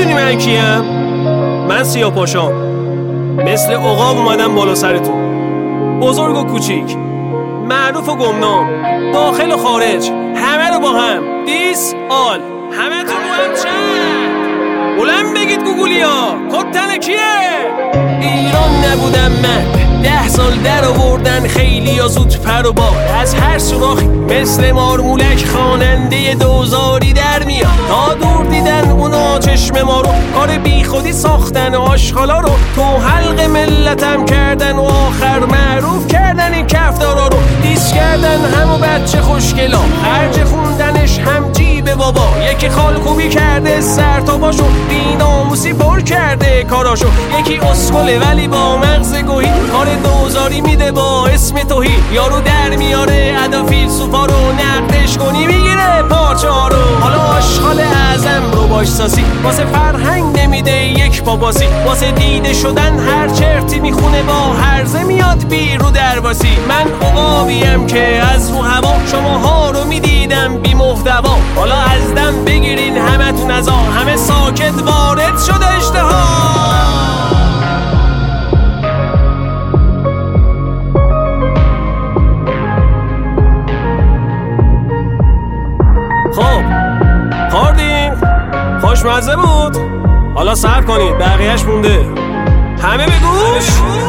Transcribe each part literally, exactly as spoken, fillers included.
میدونی من کیم؟ من سیاه‌پاشام، مثل عقاب اومدم بالا سرتون. بزرگ و کوچیک، معروف و گمنام، داخل و خارج، همه رو با هم. دیس آل، همه تو با هم چند بلند بگید گوگولیا کتن کیه؟ ایران نبودم من، ده سال در آوردن خیلی یا زود پر و بال. از هر سوراخی مثل مارمولک خواننده دوزاری در میاد. تا دور دیدن اونا چشم ما رو، کار بی خودی ساختن آشغالا رو. تو حلق ملتم کردن و آخر معروف کردن این کفدارا رو. دیس کردن همو بچه خوشگلا، خرج خوندنش هم جیب بابا. یکی خالکوبی کرده سر تا باشو، بی ناموسی پر کرده کاراشو. یکی اسکله ولی با مغز گوهی، کار دوزاری میده با اسم توهی. یارو در میاره ادا فیلسوفا رو، نقدش کنی میگیره پارچه ها رو. حالا آشغال اعظم رو باش ساسی، واسه فرهنگ نمیده یک پاپاسی. واسه دیده شدن هر چرتی میخونه، با هرزه میاد بیرو درباسی. من عقابیم که از رو هوا شماها رو میدیدم بی محتوا. حالا از دم بگیرین همتون ازا، همه ساکت وارد شده اشتها. خب خوردین؟ خوشمزه بود؟ حالا صبر کنید بقیهش مونده. همه به گوش.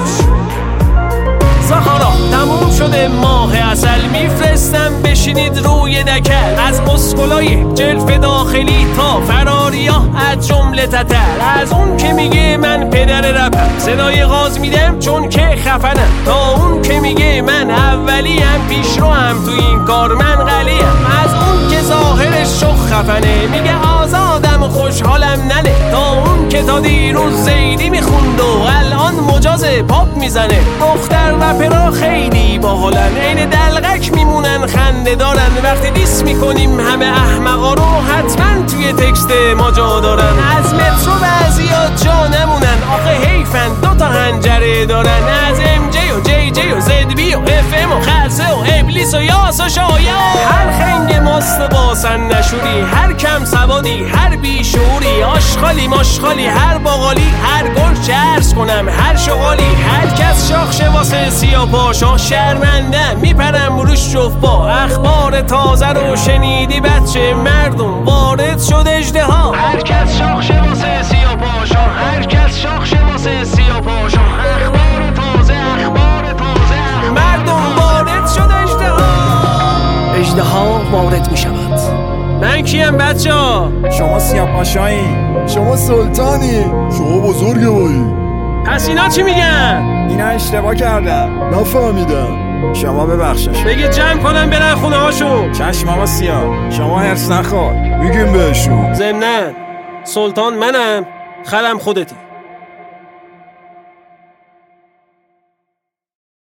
زخارا تموم شده ماه اصل، میفرستم بشینید روی دکل. از اسکلای جلف داخلی تا فراریا از جمله تتر. از اون که میگه من پدر رپم، صدای غاز میدم چون که خفنم. تا اون که میگه من اولیم، پیشرو هم تو این کار من قلیم. از اون که ظاهرش شخ خفنه، میگه آزادم و خوشحالم ننه. تا اون که تا دیروز زیدی میخوند و الان مجاز پاپ میزنه. دختر رپرها خیلی باحالن، عین دلغک میمونن خنده دارن. وقتی دیس میکنیم همه احمقا رو، حتما توی تکست ما جا دارن. از مترو بعضیا جا نمونن، آخه حیفن دوتا هنجره دارن. از ام جی و جی جی و زد بی و اف ام و خلصه و ابلیس و یاس و شایا. هر خنگ ماست باسن نشوری، هر کم سوادی، هر بیشوری. آشغالی ماشغالی، هر باقالی، هر گل چه عرض کنم، هر شغالی. هر کس شاخشه واسه سیاه‌پاشا، شرمنده میپرم روش جفت با. اخبار تازه رو شنیدی بچه، مردم وارد شد اژدها. هر کس شاخشه واسه سیاه‌پاشا، هر کس شاخشه واسه سیاه‌پاشا. اخبار تازه، اخبار تازه، اخبار مردم وارد شد اژدها. اژدها وارد میشود. من کیم بچه ها؟ شما سیاه‌پاشایی، شما سلطانی، شما بزرگواری. پس اینا چی میگن؟ اینا اشتباه کردن، نفهمیدم. شما ببخشش. بگید جمع کنم برن خونه هاشون. چشم آقا سیاه، شما هرس نخور. میگیم بهشون ضمناً سلطان منم، خرم خودتی.